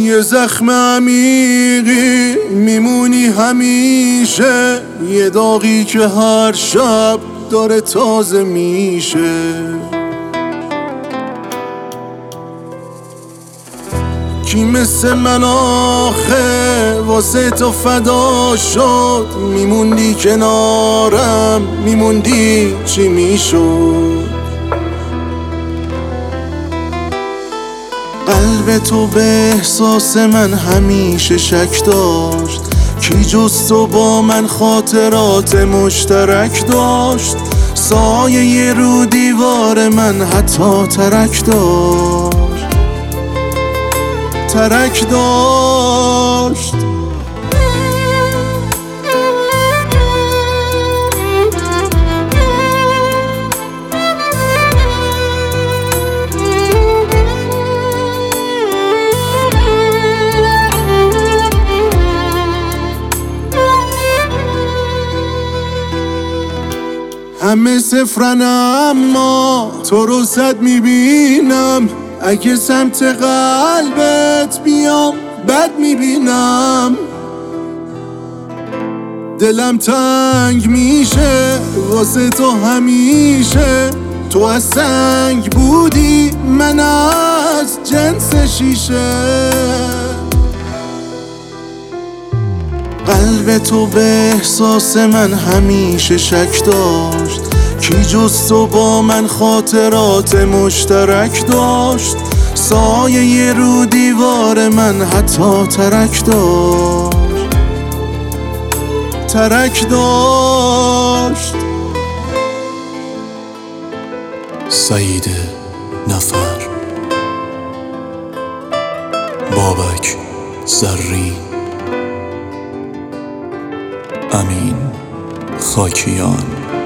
یه زخم عمیقی میمونی همیشه، یه داغی که هر شب داره تازه میشه. کی مثل من آخه واسه تو فدا شد؟ میموندی کنارم، میموندی چی میشد؟ قلب تو به احساس من همیشه شک داشت. کی جز تو با من خاطرات مشترک داشت؟ سایه رو دیوار من حتی ترک داشت. همه صفرن اما تو رو صد میبینم. اگه سمت قلبت بیام بد میبینم. دلم تنگ میشه واسه تو همیشه. تو از سنگ بودی من از جنس شیشه. قلب تو به احساس من همیشه شک داشت. کی جز تو با من خاطرات مشترک داشت؟ سایه رو دیوار من حتی ترک داشت. سعید نفر، بابک زرین، امین خاکیان.